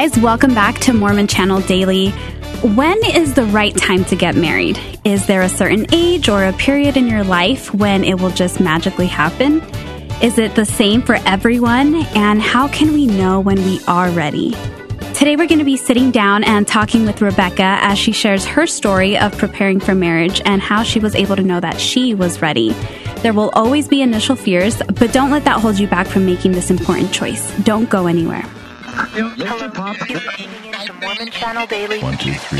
guys, welcome back to Mormon Channel Daily. When is the right time to get married? Is there a certain age or a period in your life when it will just magically happen? Is it the same for everyone? And how can we know when we are ready? Today we're going to be sitting down and talking with Rebecca as she shares her story of preparing for marriage and how she was able to know that she was ready. There will always be initial fears, but don't let that hold you back from making this important choice. Don't go anywhere. Hello, Pop. You're tuning into Mormon Channel Daily. 1, 2, 3.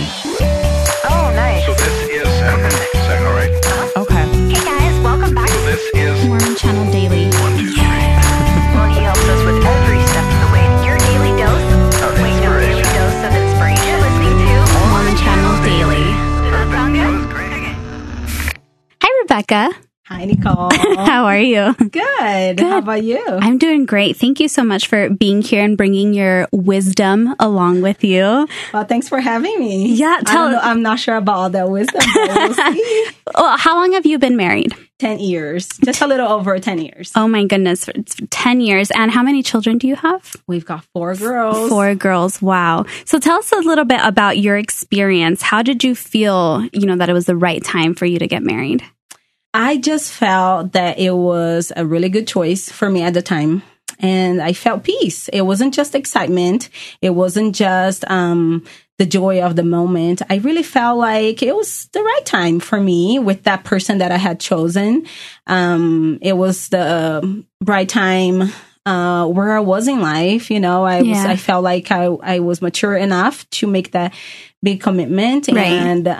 Oh, nice. So this is all right. Okay. Hey guys, welcome back. So this is Mormon Channel Daily. 1, 2, 3. Well, he helps us with every step of the way. Your daily dose. Daily dose of inspiration. Listening to Mormon Channel Daily. Does that sound That good? was great. Hi, Rebecca. Hi, Nicole. How are you? Good. How about you? I'm doing great. Thank you so much for being here and bringing your wisdom along with you. Well, thanks for having me. Yeah, I'm not sure about all that wisdom, but we'll see. Well, how long have you been married? 10 years. Just a little over 10 years. Oh my goodness, it's 10 years. And how many children do you have? We've got 4 girls. 4 girls. Wow. So tell us a little bit about your experience. How did you feel, that it was the right time for you to get married? I just felt that it was a really good choice for me at the time. And I felt peace. It wasn't just excitement. It wasn't just the joy of the moment. I really felt like it was the right time for me with that person that I had chosen. It was the right time where I was in life. I felt like I was mature enough to make that big commitment. Right.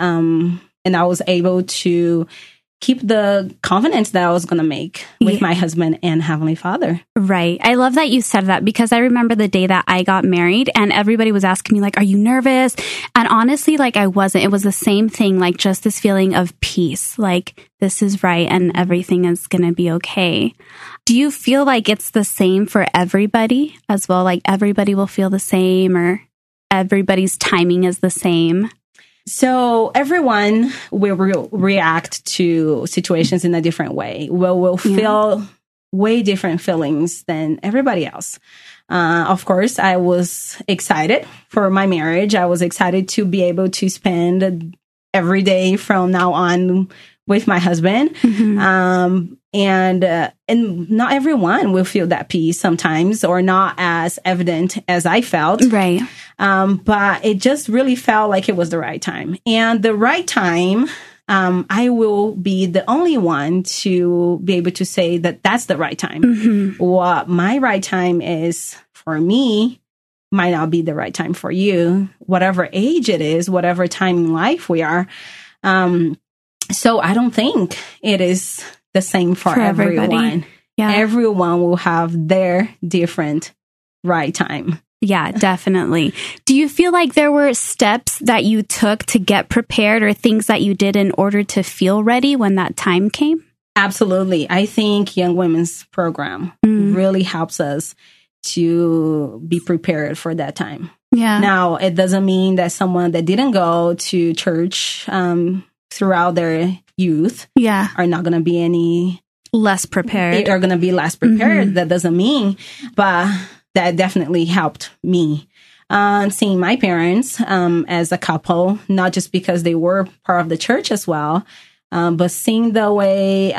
And I was able to keep the confidence that I was going to make with my husband and Heavenly Father. Right. I love that you said that because I remember the day that I got married and everybody was asking me, like, are you nervous? And honestly, I wasn't. It was the same thing, just this feeling of peace, like this is right and everything is going to be okay. Do you feel like it's the same for everybody as well? Like everybody will feel the same or everybody's timing is the same? So everyone will react to situations in a different way. We'll feel way different feelings than everybody else. Of course, I was excited for my marriage. I was excited to be able to spend every day from now on with my husband. Mm-hmm. And not everyone will feel that peace sometimes or not as evident as I felt. Right. But it just really felt like it was the right time. And the right time, I will be the only one to be able to say that that's the right time. Mm-hmm. What my right time is for me might not be the right time for you, whatever age it is, whatever time in life we are. So I don't think it is the same for everyone. Yeah. Everyone will have their different right time. Yeah, definitely. Do you feel like there were steps that you took to get prepared or things that you did in order to feel ready when that time came? Absolutely. I think Young Women's Program really helps us to be prepared for that time. Yeah. Now, it doesn't mean that someone that didn't go to church throughout their youth are not going to be any less prepared. Are going to be less prepared. Mm-hmm. That doesn't mean, but that definitely helped me. Seeing my parents as a couple, not just because they were part of the church as well, but seeing the way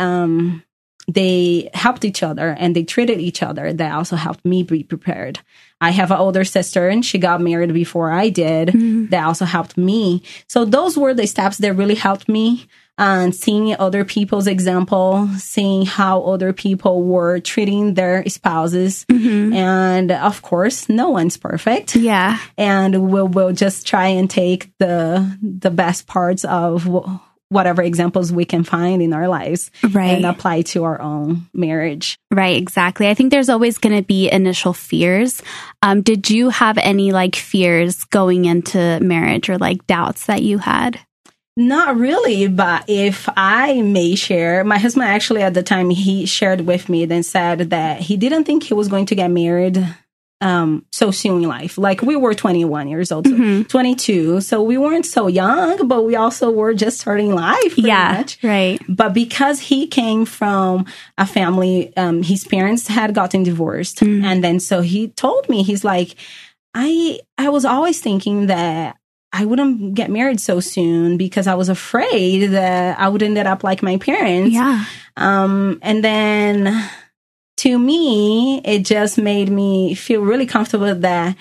they helped each other and they treated each other, that also helped me be prepared. I have an older sister and she got married before I did. Mm-hmm. That also helped me. So those were the steps that really helped me. Seeing other people's example, seeing how other people were treating their spouses. Mm-hmm. And of course, no one's perfect. Yeah. And we'll just try and take the best parts of whatever examples we can find in our lives and apply to our own marriage. Right, exactly. I think there's always going to be initial fears. Did you have any fears going into marriage or doubts that you had? Not really, but if I may share, my husband actually at the time, he shared with me and said that he didn't think he was going to get married so soon in life. We were 21 years old, so 22. So we weren't so young, but we also were just starting life pretty much. Right. But because he came from a family, his parents had gotten divorced. Mm-hmm. And then so he told me, he's like, I was always thinking that I wouldn't get married so soon because I was afraid that I would end up like my parents. Yeah. And then to me, it just made me feel really comfortable that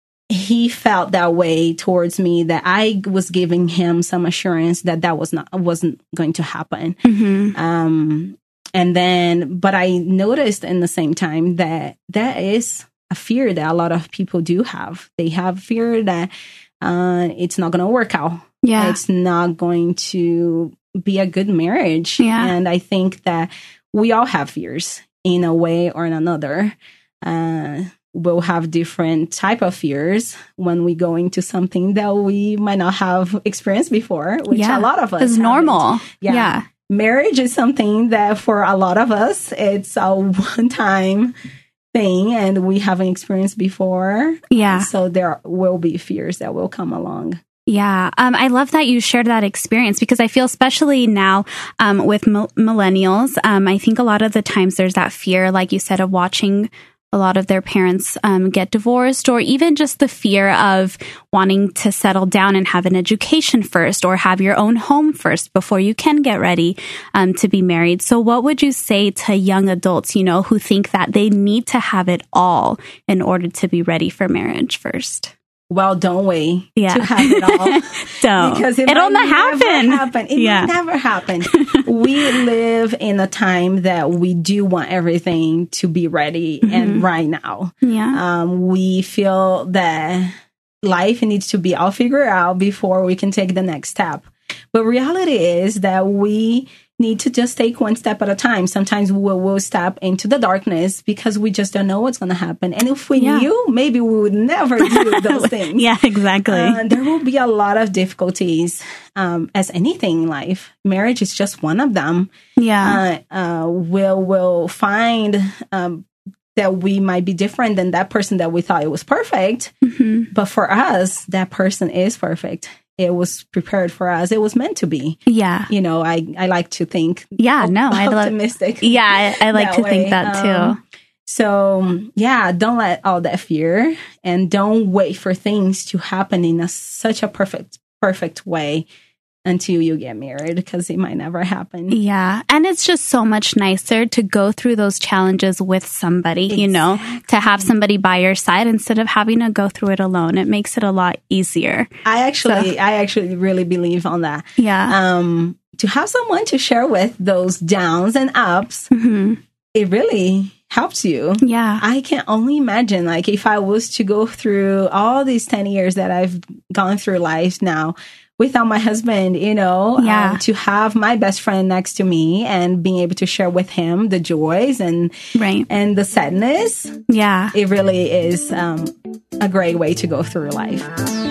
he felt that way towards me, that I was giving him some assurance that wasn't going to happen. Mm-hmm. And then, but I noticed in the same time that is a fear that a lot of people do have. They have fear that it's not going to work out. Yeah. It's not going to be a good marriage. Yeah. And I think that we all have fears in a way or in another. We'll have different type of fears when we go into something that we might not have experienced before, which a lot of us is normal. Yeah. Marriage is something that for a lot of us, it's a one-time thing and we haven't experienced before. Yeah. So there will be fears that will come along. Yeah. I love that you shared that experience because I feel especially now with millennials, I think a lot of the times there's that fear, like you said, of watching a lot of their parents get divorced, or even just the fear of wanting to settle down and have an education first or have your own home first before you can get ready to be married. So what would you say to young adults, who think that they need to have it all in order to be ready for marriage first? Well, don't wait to have it all. Don't. Because it'll not happen. It might never happen. We live in a time that we do want everything to be ready and right now. Yeah. We feel that life needs to be all figured out before we can take the next step. But reality is that we need to just take one step at a time. Sometimes we'll step into the darkness because we just don't know what's going to happen. And if we knew, maybe we would never do those things. Yeah, exactly. There will be a lot of difficulties, as anything in life. Marriage is just one of them. Yeah. We'll find that we might be different than that person that we thought it was perfect. Mm-hmm. But for us, that person is perfect. It was prepared for us. It was meant to be. Yeah. I like to think. Yeah, no, I love optimistic. Yeah, I like to think that too. So don't let all that fear and don't wait for things to happen in such a perfect way until you get married, because it might never happen. Yeah. And it's just so much nicer to go through those challenges with somebody, Exactly. To have somebody by your side instead of having to go through it alone. It makes it a lot easier. I actually really believe on that. Yeah. To have someone to share with those downs and ups, it really helps you. Yeah. I can only imagine, if I was to go through all these 10 years that I've gone through life now, without my husband, to have my best friend next to me and being able to share with him the joys and the sadness. Yeah. It really is a great way to go through life.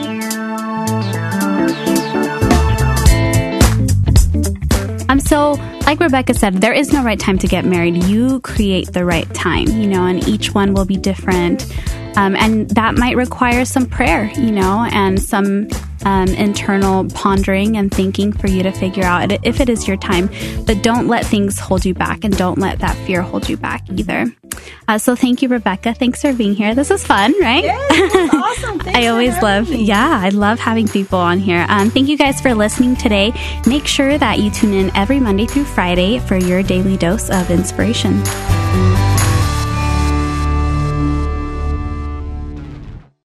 So like Rebecca said, there is no right time to get married. You create the right time, and each one will be different. And that might require some prayer, and some internal pondering and thinking for you to figure out if it is your time. But don't let things hold you back, and don't let that fear hold you back either. So thank you, Rebecca. Thanks for being here. This was fun, right? Yeah, it was awesome. Thanks I love having people on here. Thank you guys for listening today. Make sure that you tune in every Monday through Friday for your daily dose of inspiration.